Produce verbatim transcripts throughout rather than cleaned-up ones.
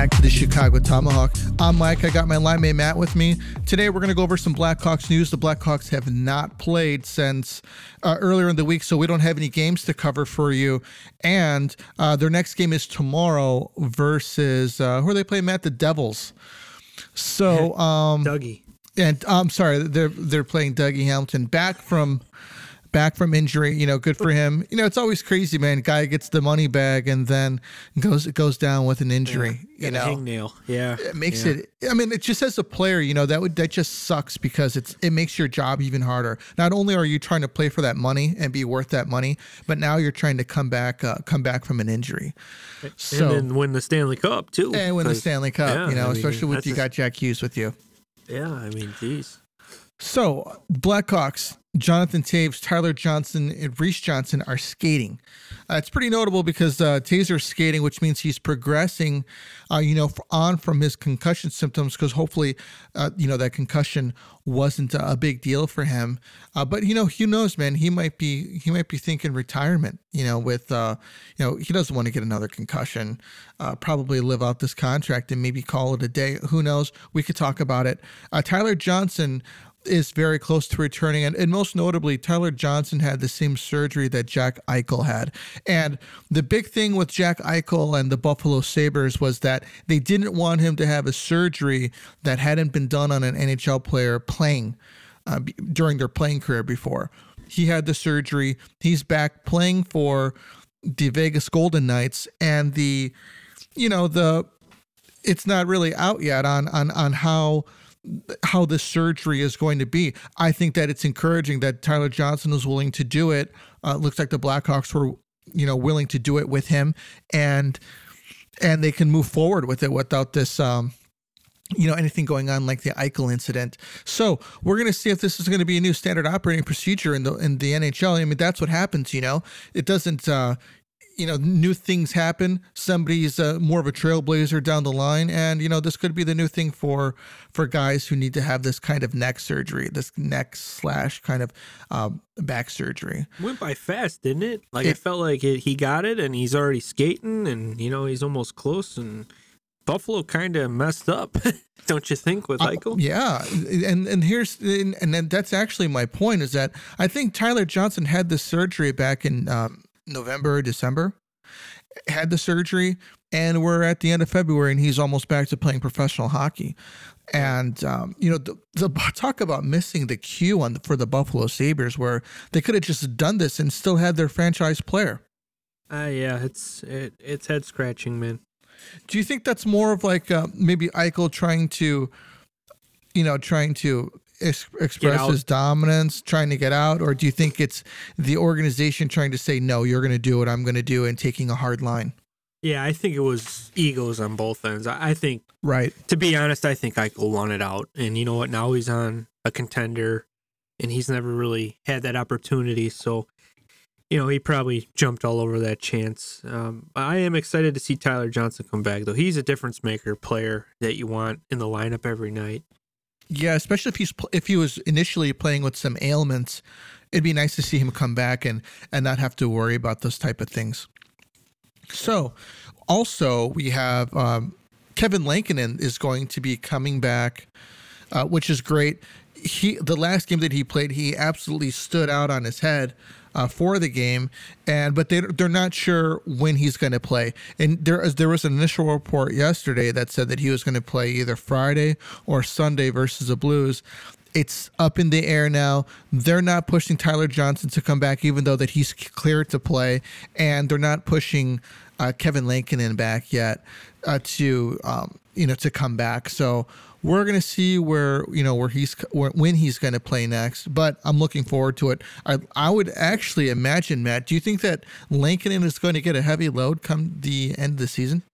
back to the Chicago Tomahawk. I'm Mike. I got my line mate Matt with me. Today we're going to go over some Blackhawks news. The Blackhawks have not played since uh, earlier in the week, so we don't have any games to cover for you. And uh, their next game is tomorrow versus, uh, who are they playing, Matt? The Devils. So, um, Dougie. And I'm sorry, they're they're playing Dougie Hamilton back from back from injury. You know, good for him. You know, it's always crazy, man. Guy gets the money bag and then goes goes down with an injury. Yeah, you know, hangnail. Yeah, it makes yeah. it. I mean, it just as a player, you know, that would that just sucks because it's it makes your job even harder. Not only are you trying to play for that money and be worth that money, but now you're trying to come back uh, come back from an injury. So, and then win the Stanley Cup too. And win the Stanley Cup. Yeah, you know, I mean, especially with you just, got Jack Hughes with you. Yeah, I mean, geez. So, Blackhawks, Jonathan Toews, Tyler Johnson, and Reese Johnson are skating. Uh, it's pretty notable because uh, Taser's skating, which means he's progressing, uh, you know, on from his concussion symptoms because hopefully, uh, you know, that concussion wasn't a big deal for him. Uh, but, you know, who knows, man, he might be he might be thinking retirement, you know, with, uh, you know, he doesn't want to get another concussion, uh, probably live out this contract and maybe call it a day. Who knows? We could talk about it. Uh, Tyler Johnson is very close to returning. And, and most notably, Tyler Johnson had the same surgery that Jack Eichel had. And the big thing with Jack Eichel and the Buffalo Sabres was that they didn't want him to have a surgery that hadn't been done on an N H L player playing uh, b- during their playing career before. He had the surgery. He's back playing for the Vegas Golden Knights. And the, you know, the, it's not really out yet on, on, on how, how the surgery is going to be. I think that it's encouraging that Tyler Johnson was willing to do it. Uh, looks like the Blackhawks were, you know, willing to do it with him, and and they can move forward with it without this, um, you know, anything going on like the Eichel incident. So we're going to see if this is going to be a new standard operating procedure in the in the N H L. I mean, that's what happens. You know, it doesn't. Uh, You know, new things happen. Somebody's uh, more of a trailblazer down the line, and you know this could be the new thing for for guys who need to have this kind of neck surgery, this neck slash kind of um, back surgery. Went by fast, didn't it? Like It- it felt like it, he got it, and he's already skating, and you know he's almost close. And Buffalo kind of messed up, don't you think, with Eichel? Uh, yeah, and and here's and, and then that's actually my point is that I think Tyler Johnson had this surgery back in um, November, December, had the surgery, and we're at the end of February, and he's almost back to playing professional hockey. And um, you know, the, the talk about missing the cue on the, for the Buffalo Sabres, where they could have just done this and still had their franchise player. Uh, yeah, it's it, it's head scratching, man. Do you think that's more of like uh, maybe Eichel trying to, you know, trying to ex- express his dominance, trying to get out, or do you think it's the organization trying to say, no, you're going to do what I'm going to do and taking a hard line? Yeah, I think it was egos on both ends. I, I think, Right. to be honest, I think Eichel wanted out. And you know what? Now he's on a contender, and he's never really had that opportunity. So, you know, he probably jumped all over that chance. Um, I am excited to see Tyler Johnson come back, though. He's a difference maker player that you want in the lineup every night. Yeah, especially if he's if he was initially playing with some ailments, it'd be nice to see him come back and and not have to worry about those type of things. So, also we have um, Kevin Lankinen is going to be coming back, uh, which is great. He the last game that he played, he absolutely stood out on his head uh, for the game, and but they they're not sure when he's going to play. And there is there was an initial report yesterday that said that he was going to play either Friday or Sunday versus the Blues. It's up in the air now. They're not pushing Tyler Johnson to come back, even though that he's cleared to play, and they're not pushing uh, Kevin Lankinen back yet uh, to um, you know to come back. So we're gonna see where you know where he's where, when he's gonna play next. But I'm looking forward to it. I I would actually imagine, Matt. Do you think that Lankinen is going to get a heavy load come the end of the season?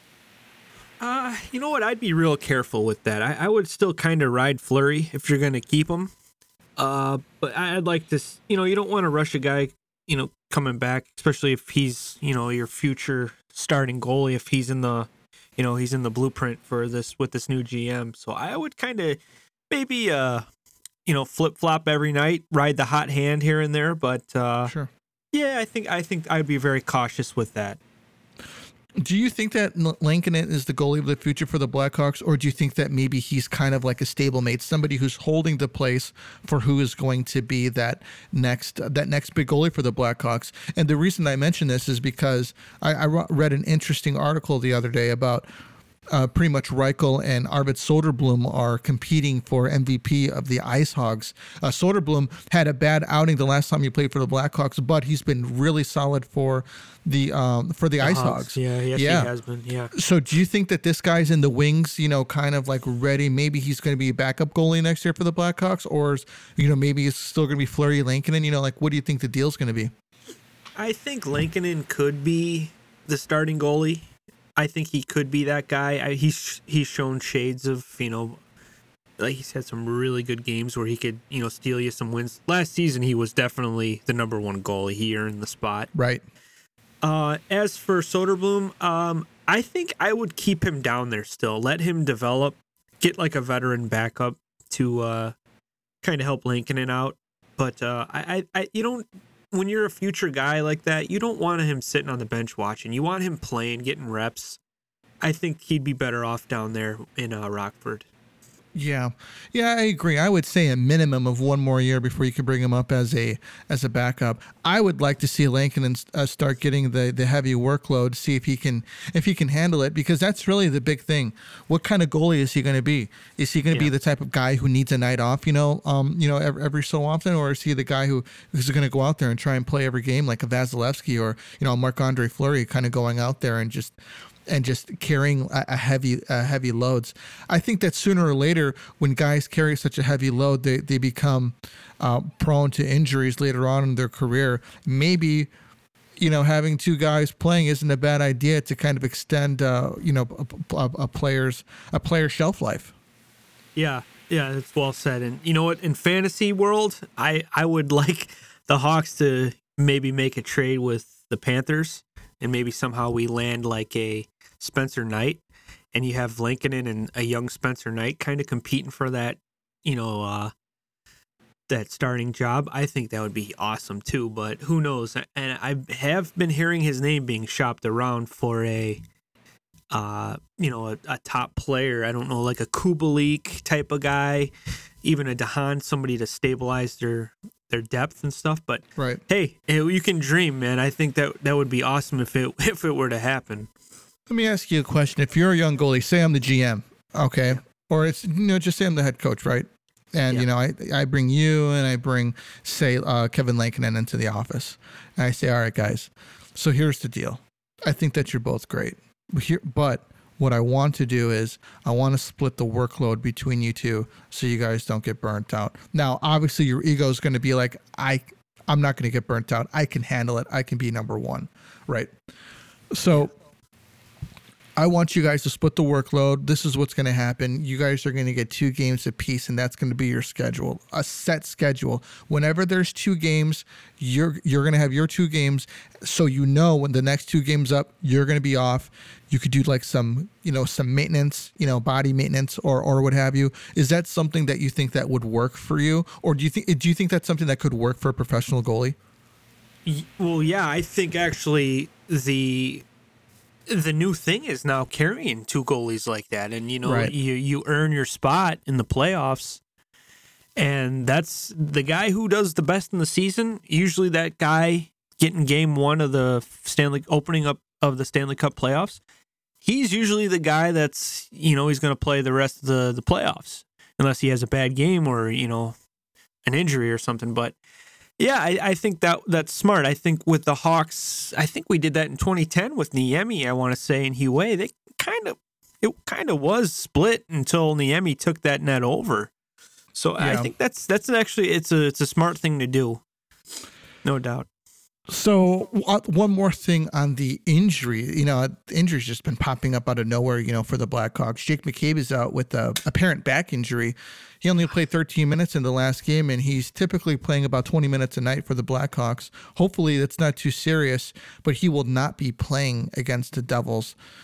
Uh, you know what? I'd be real careful with that. I, I would still kind of ride Fleury if you're going to keep him. Uh, but I'd like to, s- you know, you don't want to rush a guy, you know, coming back, especially if he's, you know, your future starting goalie, if he's in the, you know, he's in the blueprint for this with this new G M. So I would kind of maybe, uh, you know, flip flop every night, ride the hot hand here and there. But uh, Sure. yeah, I think I think I'd be very cautious with that. Do you think that L- Lankinen is the goalie of the future for the Blackhawks, or do you think that maybe he's kind of like a stablemate, somebody who's holding the place for who is going to be that next that next big goalie for the Blackhawks? And the reason I mention this is because I, I ro- read an interesting article the other day about uh, pretty much Reichel and Arvid Soderblom are competing for M V P of the Ice Hogs. Uh, Soderblom had a bad outing the last time he played for the Blackhawks, but he's been really solid for the um, for the, the Ice Hogs. Hogs. Yeah, yes, yeah. He has been. Yeah. So, do you think that this guy's in the wings? You know, kind of like ready. Maybe he's going to be a backup goalie next year for the Blackhawks, or is, you know, maybe it's still going to be Fleury Lankinen. You know, like what do you think the deal's going to be? I think Lankinen could be the starting goalie. I think he could be that guy. I, he's he's shown shades of, you know, like he's had some really good games where he could, you know, steal you some wins. Last season, he was definitely the number one goalie. He earned the spot. Right. Uh, as for Soderblom, um, I think I would keep him down there still. Let him develop. Get like a veteran backup to uh, kind of help Lankinen out. But uh, I, I, I, you don't. When you're a future guy like that, you don't want him sitting on the bench watching. You want him playing, getting reps. I think he'd be better off down there in uh, Rockford. Yeah, yeah, I agree. I would say a minimum of one more year before you could bring him up as a as a backup. I would like to see Lankinen uh, start getting the, the heavy workload, see if he can if he can handle it, because that's really the big thing. What kind of goalie is he going to be? Is he going to yeah. be the type of guy who needs a night off, you know, um, you know, every, every so often, or is he the guy who who's going to go out there and try and play every game like a Vasilevsky or you know Marc-Andre Fleury, kind of going out there and just. and just carrying a, a heavy uh, heavy loads. I think that sooner or later, when guys carry such a heavy load, they, they become uh, prone to injuries later on in their career. Maybe, you know, having two guys playing isn't a bad idea to kind of extend, uh, you know, a, a, a player's a player's shelf life. Yeah, yeah, that's well said. And you know what? In fantasy world, I, I would like the Hawks to maybe make a trade with the Panthers, and maybe somehow we land like a Spencer Knight, and you have Lankinen and a young Spencer Knight kind of competing for that, you know, uh, that starting job. I think that would be awesome too, but who knows? And I have been hearing his name being shopped around for a, uh, you know, a, a top player. I don't know, like a Kubalik type of guy, even a Dahan, somebody to stabilize their their depth and stuff. But right. Hey, you can dream, man. I think that that would be awesome if it if it were to happen. Let me ask you a question. If you're a young goalie, say I'm the G M, okay, yeah. or it's you know just say I'm the head coach, right? And yeah. you know I I bring you and I bring say uh, Kevin Lankinen into the office, and I say, all right, guys, so here's the deal. I think that you're both great, but here, but what I want to do is I want to split the workload between you two, so you guys don't get burnt out. Now, obviously, your ego is going to be like, I I'm not going to get burnt out. I can handle it. I can be number one, right? So. I want you guys to split the workload. This is what's going to happen. You guys are going to get two games apiece, and that's going to be your schedule, a set schedule. Whenever there's two games, you're you're going to have your two games, so you know when the next two games up, you're going to be off. You could do like some, you know, some maintenance, you know, body maintenance or or what have you. Is that something that you think that would work for you, or do you think do you think that's something that could work for a professional goalie? Well, yeah, I think actually the. The new thing is now carrying two goalies like that, and you know right. you you earn your spot in the playoffs, and that's the guy who does the best in the season. Usually, that guy getting game one of the Stanley opening up of the Stanley Cup playoffs, he's usually the guy that's you know he's going to play the rest of the the playoffs unless he has a bad game or you know an injury or something. But yeah, I, I think that that's smart. I think with the Hawks, I think we did that in twenty ten with Niemi, I want to say, and Huey. They kind of, it kind of was split until Niemi took that net over. So yeah. I think that's that's actually it's a it's a smart thing to do, no doubt. So uh, one more thing on the injury, you know, injury's just been popping up out of nowhere, you know, for the Blackhawks. Jake McCabe is out with a apparent back injury. He only played thirteen minutes in the last game, and he's typically playing about twenty minutes a night for the Blackhawks. Hopefully that's not too serious, but he will not be playing against the Devils.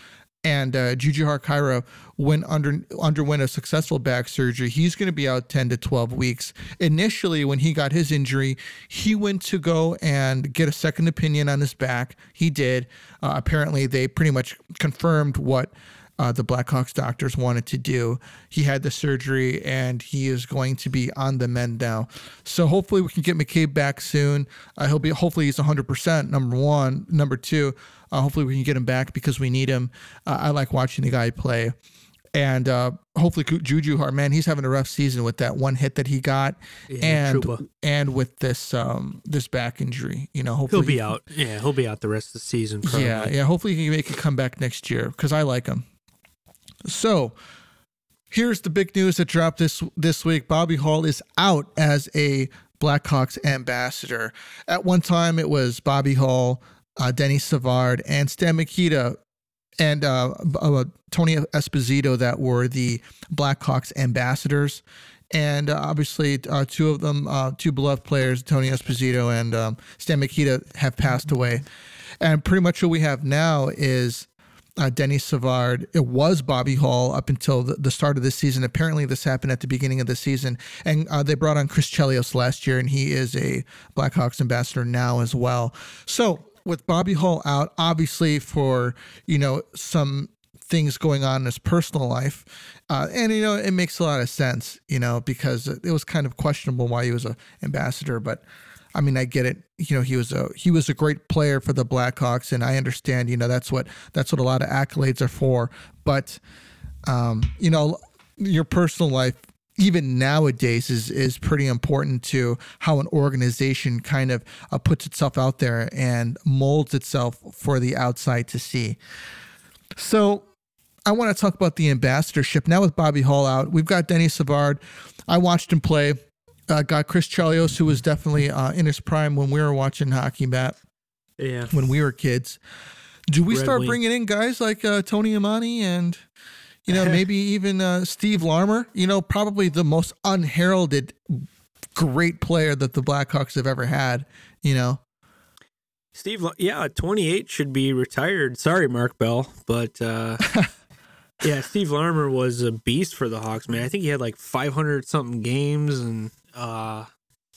and uh, Juju Hart-Kira went under underwent a successful back surgery. He's going to be out ten to twelve weeks. Initially, when he got his injury, he went to go and get a second opinion on his back. He did. Uh, apparently, they pretty much confirmed what uh, the Blackhawks doctors wanted to do. He had the surgery, and he is going to be on the mend now. So hopefully we can get McCabe back soon. Uh, he'll be hopefully he's one hundred percent, number one. Number two, uh, hopefully we can get him back because we need him. Uh, I like watching the guy play. And uh, hopefully Juju Hart, man, he's having a rough season with that one hit that he got, Yeah, and Trouba. and with this um, this back injury. You know, hopefully He'll be out. Yeah, he'll be out the rest of the season. Probably. Yeah, yeah. Hopefully he can make a comeback next year because I like him. So here's the big news that dropped this this week. Bobby Hull is out as a Blackhawks ambassador. At one time, it was Bobby Hull, uh, Denny Savard, and Stan Mikita, and uh, uh, Tony Esposito that were the Blackhawks ambassadors. And uh, obviously, uh, two of them, uh, two beloved players, Tony Esposito and um, Stan Mikita, have passed away. And pretty much what we have now is uh, Denny Savard. It was Bobby Hull up until the, the start of this season. Apparently, this happened at the beginning of the season. And uh, they brought on Chris Chelios last year, and he is a Blackhawks ambassador now as well. So with Bobby Hull out, obviously for, you know, some things going on in his personal life. Uh, and, you know, it makes a lot of sense, you know, because it was kind of questionable why he was an ambassador. But, I mean, I get it. You know, he was a he was a great player for the Blackhawks, and I understand, you know, that's what that's what a lot of accolades are for. But, um, you know, your personal life, even nowadays, is is pretty important to how an organization kind of uh, puts itself out there and molds itself for the outside to see. So I want to talk about the ambassadorship. Now with Bobby Hull out, we've got Denny Savard. I watched him play. Uh, got Chris Chelios, who was definitely uh, in his prime when we were watching hockey, Matt. Yeah. When we were kids. Do we Red start Wing. bringing in guys like uh, Tony Imani and, you know, maybe even uh, Steve Larmer? You know, probably the most unheralded great player that the Blackhawks have ever had, you know? Steve, yeah, twenty-eight should be retired. Sorry, Mark Bell, but uh, yeah, Steve Larmer was a beast for the Hawks, man. I think he had like five hundred something games, and uh,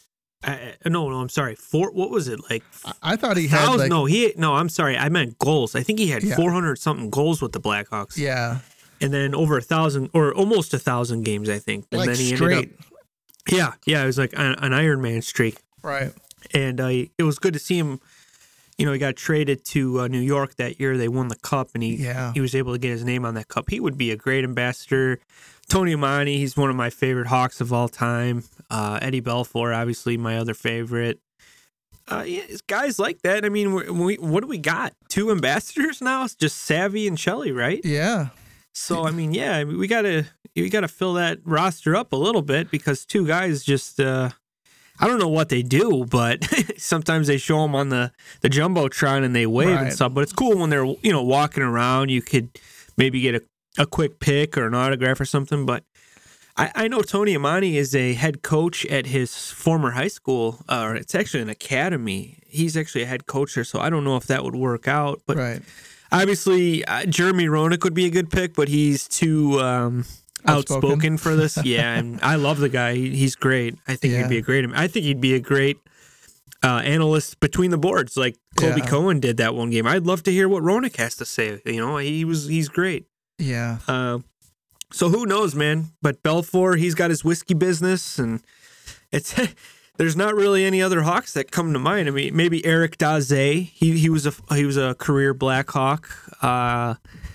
I, no, no, I'm sorry, four. What was it like? I thought he had thousand, like, no, he no, I'm sorry, I meant goals. I think he had Yeah. four hundred something goals with the Blackhawks. yeah, and then over a thousand or almost a thousand games, I think. And like then he straight, ended up, yeah, yeah, it was like an, an Iron Man streak, right? and uh, it was good to see him. You know, he got traded to uh, New York that year. They won the cup, and he Yeah. he was able to get his name on that cup. He would be a great ambassador. Tony Imani, he's one of my favorite Hawks of all time. Uh, Eddie Belfour, obviously my other favorite. Uh, yeah, it's guys like that. I mean, we, we, what do we got? Two ambassadors now? It's just Savvy and Shelley, right? Yeah, So I mean, yeah, we gotta we gotta fill that roster up a little bit because two guys just. Uh, I don't know what they do, but sometimes they show them on the, the Jumbotron and they wave Right. and stuff. But it's cool when they're, you know, walking around. You could maybe get a, a quick pic or an autograph or something. But I, I know Tony Imani is a head coach at his former high school, or it's actually an academy. He's actually a head coach there, so I don't know if that would work out. But right. obviously, uh, Jeremy Roenick would be a good pick, but he's too... Um, Outspoken. outspoken for this, yeah, and I love the guy. He, he's great. I think Yeah. he'd be a great. I think he'd be a great uh, analyst between the boards, like Colby Yeah. Cohen did that one game. I'd love to hear what Roenick has to say. You know, he was he's great. Yeah, Uh, so who knows, man? But Belfour, he's got his whiskey business, and it's there's not really any other Hawks that come to mind. I mean, maybe Eric Daze. He he was a he was a career Blackhawk. Uh,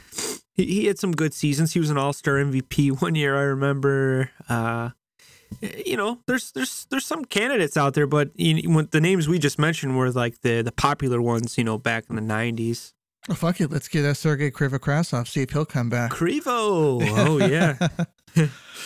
He, he had some good seasons. He was an All-Star M V P one year, I remember. Uh, you know, there's there's there's some candidates out there, but you know, the names we just mentioned were like the the popular ones, you know, back in the nineties. well, fuck it. Let's get uh, Sergei Krivokrasov, see if he'll come back. Krivo, oh yeah,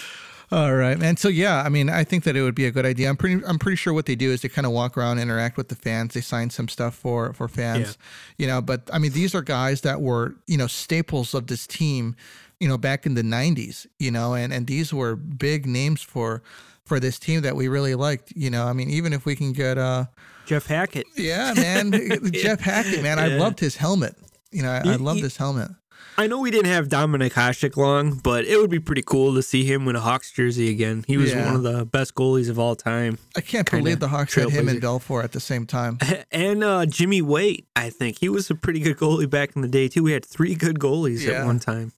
All right, man. So yeah, I mean, I think that it would be a good idea. I'm pretty, I'm pretty sure what they do is they kind of walk around, interact with the fans. They sign some stuff for for fans, you know. But I mean, these are guys that were, you know, staples of this team, you know, back in the nineties, you know, and and these were big names for for this team that we really liked, you know. I mean, even if we can get, uh, Jeff Hackett. yeah, man, Jeff Hackett, man, I Yeah. loved his helmet. You know, I, You- I love you- this helmet. I know we didn't have Dominic Hasek long, but it would be pretty cool to see him in a Hawks jersey again. He was Yeah. one of the best goalies of all time. I can't Kinda believe the Hawks had him and trailblazer. Belfour at the same time. And uh, Jimmy Waite, I think. He was a pretty good goalie back in the day, too. We had three good goalies Yeah. at one time.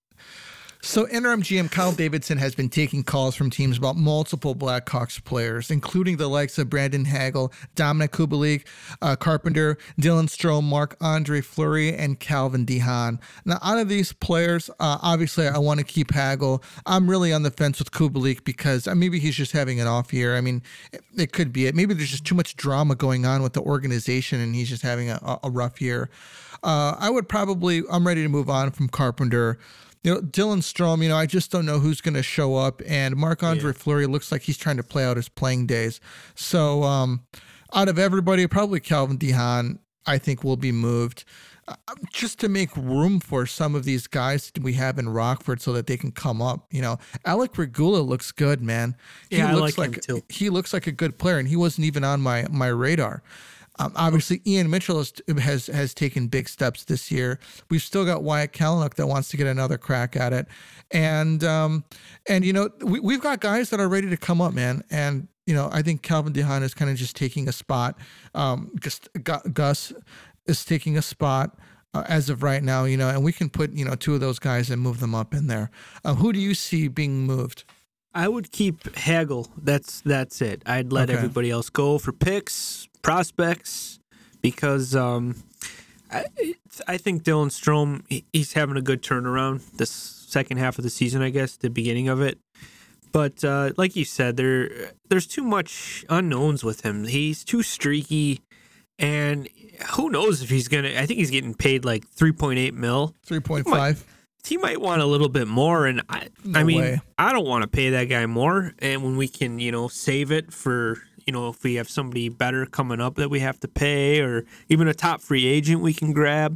So interim G M Kyle Davidson has been taking calls from teams about multiple Blackhawks players, including the likes of Brandon Hagel, Dominic Kubalik, uh, Carpenter, Dylan Strome, Marc-Andre Fleury, and Calvin DeHaan. Now, out of these players, uh, obviously I want to keep Hagel. I'm really on the fence with Kubalik because uh, maybe he's just having an off year. I mean, it, it could be it. Maybe there's just too much drama going on with the organization and he's just having a, a rough year. Uh, I would probably, I'm ready to move on from Carpenter. You know, Dylan Strome, you know, I just don't know who's going to show up. And Marc-Andre Yeah. Fleury looks like he's trying to play out his playing days. So um, out of everybody, probably Calvin DeHaan, I think, will be moved uh, just to make room for some of these guys that we have in Rockford so that they can come up. You know, Alec Regula looks good, man. He Yeah, I looks like him too. He looks like a good player, and he wasn't even on my, my radar. Um, obviously, Ian Mitchell has, has has taken big steps this year. We've still got Wyatt Kalynuk that wants to get another crack at it, and um, and you know we we've got guys that are ready to come up, man. And you know I think Calvin DeHaan is kind of just taking a spot. Um, just Gu- Gus is taking a spot uh, as of right now, you know, and we can put you know two of those guys and move them up in there. Uh, who do you see being moved? I would keep Hagel. That's that's it. I'd let Okay. everybody else go for picks, prospects, because um, I I think Dylan Strome, he- he's having a good turnaround this second half of the season, I guess, the beginning of it. But uh, like you said, there there's too much unknowns with him. He's too streaky, and who knows if he's gonna. I think he's getting paid like three point eight mil. Three point five. He might want a little bit more, and I, No I mean, way. I don't want to pay that guy more. And when we can, you know, save it for, you know, if we have somebody better coming up that we have to pay, or even a top free agent we can grab.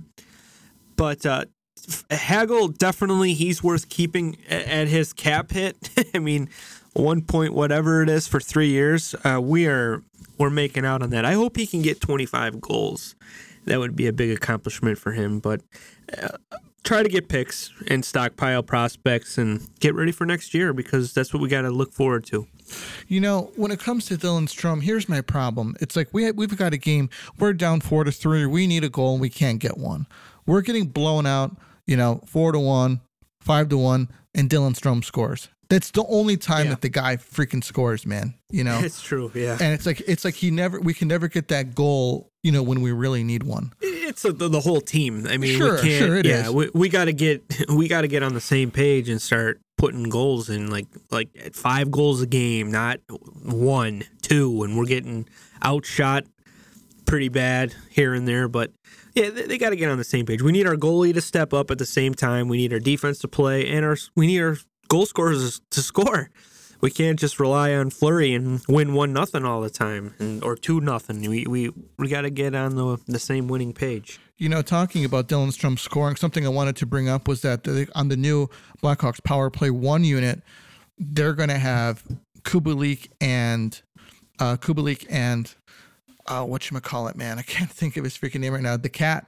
But uh, Hagel, definitely, he's worth keeping a- at his cap hit. I mean, one point whatever it is for three years. Uh, we are we're making out on that. I hope he can get twenty-five goals. That would be a big accomplishment for him. But uh, try to get picks and stockpile prospects and get ready for next year, because that's what we got to look forward to. You know, when it comes to Dylan Strome, here's my problem. It's like we we've got a game. We're down four to three. We need a goal, and we can't get one. We're getting blown out. You know, four to one, five to one, and Dylan Strome scores. That's the only time Yeah. that the guy freaking scores, man. You know, It's true, yeah. and it's like it's like he never. We can never get that goal. You know, when we really need one. It's a, the, the whole team. I mean, Sure, we can't. sure it yeah, is. we, we got to get we got to get on the same page and start putting goals in, like like at five goals a game, not one, two, and we're getting outshot pretty bad here and there. But yeah, they, they got to get on the same page. We need our goalie to step up at the same time. We need our defense to play, and our we need our goal scorers to score. We can't just rely on Fleury and win one nothing all the time, and, or two nothing. We we, we got to get on the the same winning page. You know, talking about Dylan Strome scoring, something I wanted to bring up was that the, on the new Blackhawks Power Play One unit, they're going to have Kubalik and uh, Kubalik and uh, whatchamacallit, man, I can't think of his freaking name right now. The cat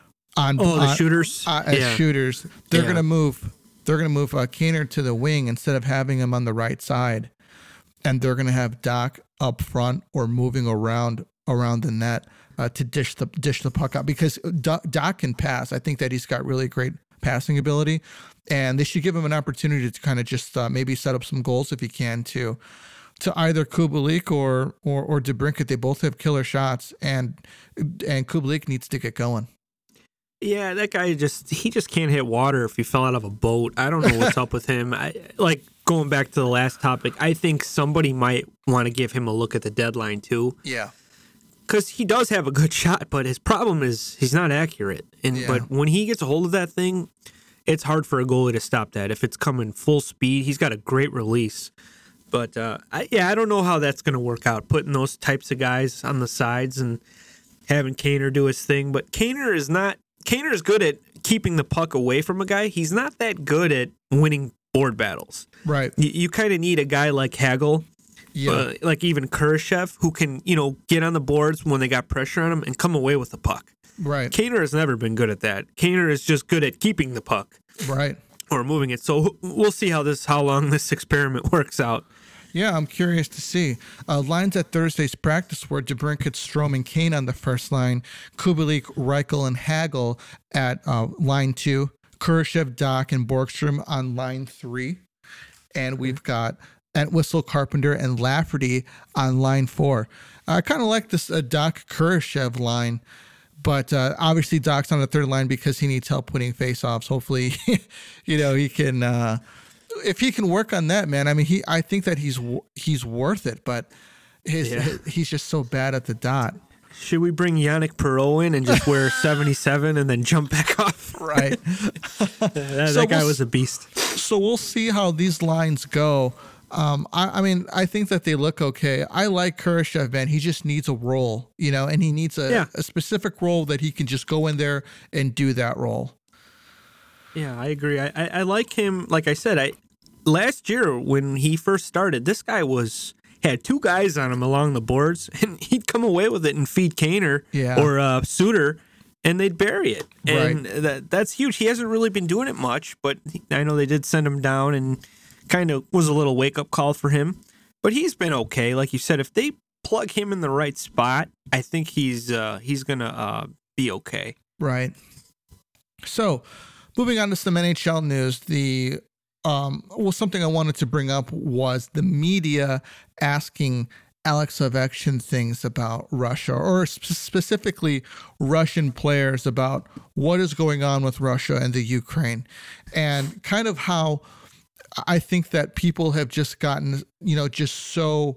on Oh, the on- shooters? uh, as Yeah. shooters. They're Yeah. going to move. They're going to move uh, Kaner to the wing instead of having him on the right side, and they're going to have Doc up front or moving around around the net uh, to dish the dish the puck out, because Doc, Doc can pass. I think that he's got really great passing ability, and they should give him an opportunity to kind of just uh, maybe set up some goals if he can to to either Kubalik or or or DeBrincat. They both have killer shots, and and Kubalik needs to get going. Yeah, that guy just he just can't hit water if he fell out of a boat. I don't know what's up with him. I like going back to the last topic. I think somebody might want to give him a look at the deadline too, Yeah. because he does have a good shot, but his problem is he's not accurate. And Yeah. but when he gets a hold of that thing, it's hard for a goalie to stop that. If it's coming full speed, he's got a great release. But uh, I, yeah, I don't know how that's going to work out. Putting those types of guys on the sides and having Kaner do his thing, but Kaner is not. Kaner is good at keeping the puck away from a guy. He's not that good at winning board battles. Right. You, you kind of need a guy like Hagel, Yeah. uh, like even Kurashev, who can, you know, get on the boards when they got pressure on him and come away with the puck. Right. Kaner has never been good at that. Kaner is just good at keeping the puck Right. or moving it. So we'll see how this how long this experiment works out. Yeah, I'm curious to see. Uh, lines at Thursday's practice were DeBrincat, Strome, and Kane on the first line, Kubalik, Reichel, and Hagel at uh, line two, Kurashev, Doc, and Borgstrom on line three, and we've got Entwistle, Carpenter, and Lafferty on line four. I kind of like this uh, Doc Kurashev line, but uh, obviously Doc's on the third line because he needs help winning faceoffs. Hopefully, you know, he can. Uh, If he can work on that, man, I mean, he. I think that he's he's worth it, but his, Yeah. his he's just so bad at the dot. Should we bring Yannick Perreault in and just wear seventy-seven and then jump back off? Right. that So that guy we'll was a beast. So we'll see how these lines go. Um, I, I mean, I think that they look okay. I like Kurashev, man. He just needs a role, you know, and he needs a, Yeah. a specific role that he can just go in there and do that role. Yeah, I agree. I, I, I like him. Like I said, I last year when he first started, this guy was had two guys on him along the boards, and he'd come away with it and feed Kaner Yeah. or uh, Suter, and they'd bury it. And Right. that that's huge. He hasn't really been doing it much, but he- I know they did send him down, and kind of was a little wake up call for him. But he's been okay. Like you said, if they plug him in the right spot, I think he's uh, he's gonna uh, be okay. Right. So, moving on to some N H L news, the um, well, something I wanted to bring up was the media asking Alex Ovechkin things about Russia, or sp- specifically Russian players, about what is going on with Russia and the Ukraine, and kind of how I think that people have just gotten, you know, just so,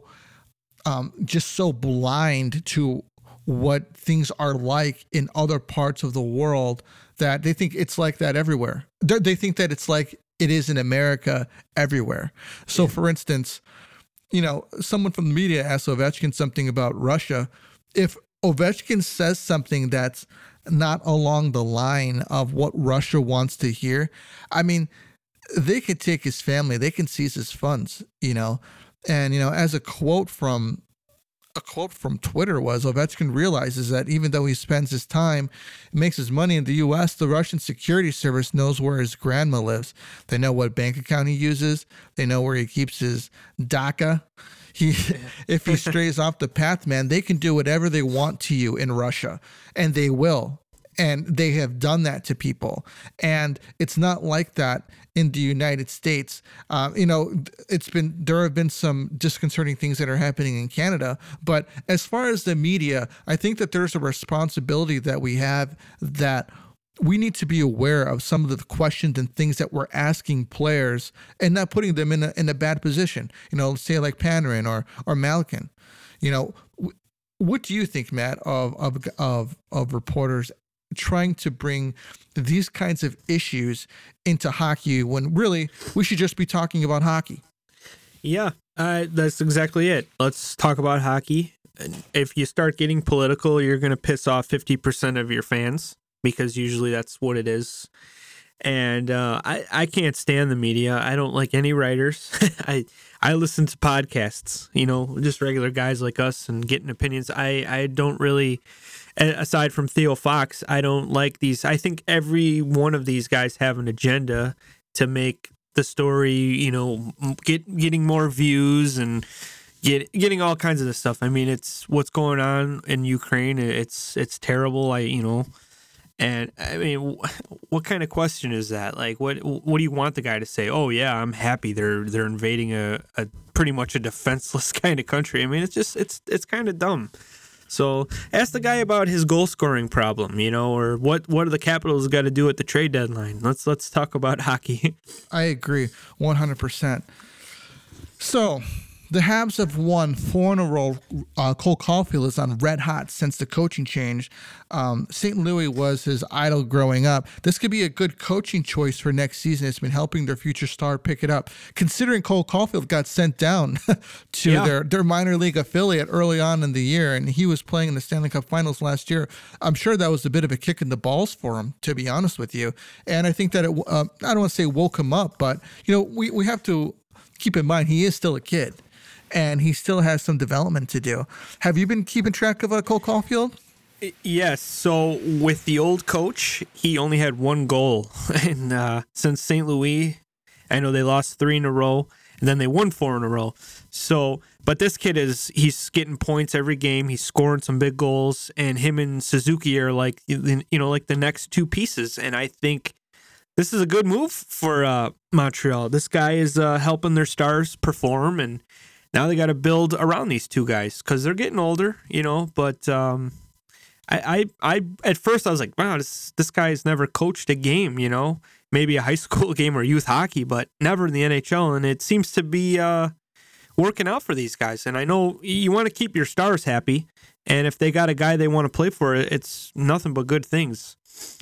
um, just so blind to what things are like in other parts of the world that they think it's like that everywhere. They they think that it's like it is in America everywhere. So, for instance, you know, someone from the media asked Ovechkin something about Russia. If Ovechkin says something that's not along the line of what Russia wants to hear, I mean, they could take his family, they can seize his funds, you know. And, you know, as a quote from a quote from Twitter was, Ovechkin realizes that even though he spends his time, makes his money in the U S, the Russian security service knows where his grandma lives. They know what bank account he uses. They know where he keeps his dacha. He, if he strays off the path, man, they can do whatever they want to you in Russia, and they will. And they have done that to people. And it's not like that in the United States. Um, you know, it's been, there have been some disconcerting things that are happening in Canada. But as far as the media, I think that there's a responsibility that we have, that we need to be aware of some of the questions and things that we're asking players and not putting them in a, in a bad position. You know, say like Panarin or, or Malkin. You know, w- what do you think, Matt, of, of, of, of reporters trying to bring these kinds of issues into hockey when really we should just be talking about hockey? Yeah, uh, that's exactly it. Let's talk about hockey. If you start getting political, you're going to piss off fifty percent of your fans, because usually that's what it is. And uh, I, I can't stand the media. I don't like any writers. I I listen to podcasts, you know, just regular guys like us, and getting opinions. I, I don't really, aside from Theo Fox, I don't like these. I think every one of these guys have an agenda to make the story, you know, get getting more views and get getting all kinds of this stuff. I mean, it's what's going on in Ukraine. It's it's terrible. I you know. And I mean, what kind of question is that? Like, what what do you want the guy to say? Oh yeah, I'm happy they're they're invading a, a pretty much a defenseless kind of country. I mean, it's just it's it's kind of dumb. So ask the guy about his goal scoring problem, you know, or what what do the Capitals got to do at the trade deadline? Let's let's talk about hockey. I agree one hundred percent. So the Habs have won four in a row. Uh, Cole Caulfield is on red hot since the coaching change. Um, Saint Louis was his idol growing up. This could be a good coaching choice for next season. It's been helping their future star pick it up. Considering Cole Caulfield got sent down to Yeah. their, their minor league affiliate early on in the year, and he was playing in the Stanley Cup Finals last year, I'm sure that was a bit of a kick in the balls for him, to be honest with you. And I think that it, uh, I don't want to say woke him up, but you know, we, we have to keep in mind he is still a kid. And he still has some development to do. Have you been keeping track of uh, Cole Caulfield? Yes. So with the old coach, he only had one goal, and uh, since Saint Louis, I know they lost three in a row, and then they won four in a row. So, but this kid is he's getting points every game. He's scoring some big goals, and him and Suzuki are like you know like the next two pieces. And I think this is a good move for uh, Montreal. This guy is uh, helping their stars perform, and now they got to build around these two guys because they're getting older, you know. But um, I, I, I, at first I was like, wow, this this guy's never coached a game, you know, maybe a high school game or youth hockey, but never in the N H L. And it seems to be uh, working out for these guys. And I know you want to keep your stars happy, and if they got a guy they want to play for, it's nothing but good things.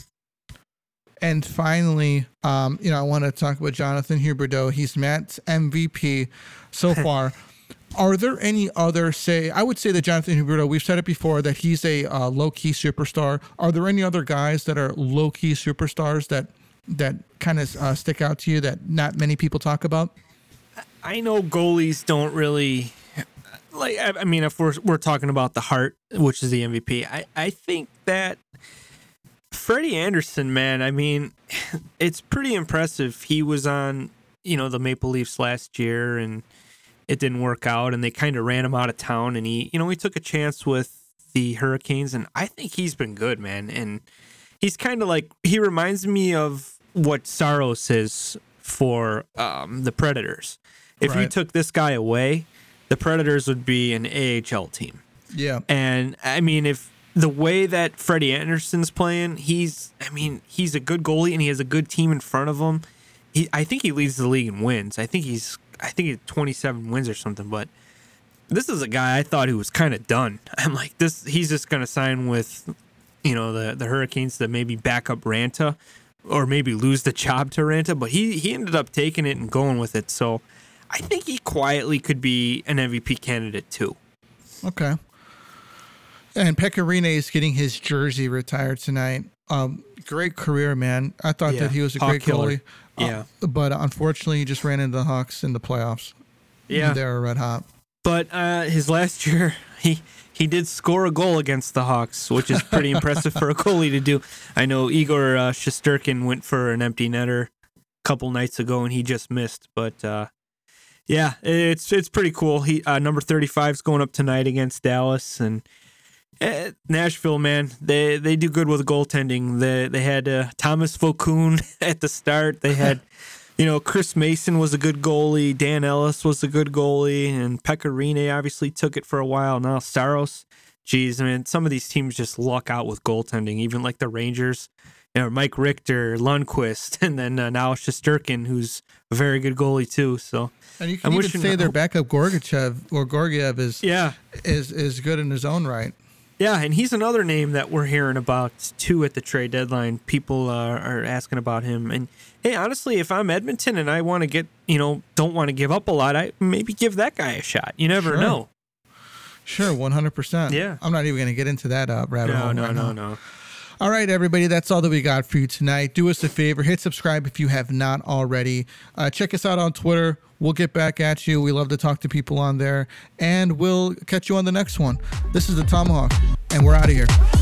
And finally, um, you know, I want to talk about Jonathan Huberdeau. He's Matt's M V P so far. Are there any other, say, I would say that Jonathan Huberdeau, we've said it before, that he's a uh, low-key superstar. Are there any other guys that are low-key superstars that that kind of uh, stick out to you that not many people talk about? I know goalies don't really, like, I mean, if we're, we're talking about the Hart, which is the M V P, I, I think that Freddie Anderson, man, I mean, it's pretty impressive. He was on, you know, the Maple Leafs last year, and it didn't work out, and they kind of ran him out of town, and he, you know, he took a chance with the Hurricanes, and I think he's been good, man. And he's kind of like, he reminds me of what Saros is for um, the Predators. If Right. you took this guy away, the Predators would be an A H L team. Yeah. And I mean, if the way that Freddie Anderson's playing, he's, I mean, he's a good goalie, and he has a good team in front of him. He, I think he leads the league in wins. I think he's I think he had twenty-seven wins or something, but this is a guy I thought who was kind of done. I'm like, this, he's just going to sign with, you know, the, the Hurricanes to maybe back up Ranta or maybe lose the job to Ranta, but he, he ended up taking it and going with it. So I think he quietly could be an M V P candidate too. Okay. And Pekka Rinne is getting his jersey retired tonight. Um, great career, man. I thought Yeah. that he was a Hawk great killer. goalie. Yeah. Uh, but unfortunately, he just ran into the Hawks in the playoffs. Yeah. They were red hot. But uh, his last year, he he did score a goal against the Hawks, which is pretty impressive for a goalie to do. I know Igor uh, Shesterkin went for an empty netter a couple nights ago, and he just missed. But uh, yeah, it's it's pretty cool. He uh, number thirty-five is going up tonight against Dallas, and uh, Nashville, man, they they do good with goaltending. They they had uh, Thomas Vokoun at the start. They had. You know, Chris Mason was a good goalie. Dan Ellis was a good goalie. And Pekka Rinne obviously took it for a while. Now Saros, geez, I mean, some of these teams just luck out with goaltending, even like the Rangers. You know, Mike Richter, Lundqvist, and then uh, now Shesterkin, who's a very good goalie too. So, And you can I'm even wishing- say their backup Gorgachev or Gorgiev is yeah, is is good in his own right. yeah, and he's another name that we're hearing about too at the trade deadline. People uh, are asking about him. And hey, honestly, if I'm Edmonton and I want to get, you know, don't want to give up a lot, I maybe give that guy a shot. You never Sure. know. Sure, one hundred percent. Yeah. I'm not even going to get into that uh, rabbit No, hole. no, right no, now. no. All right, everybody, that's all that we got for you tonight. Do us a favor, hit subscribe if you have not already. Uh, check us out on Twitter. We'll get back at you. We love to talk to people on there, and we'll catch you on the next one. This is the Tomahawk, and we're out of here.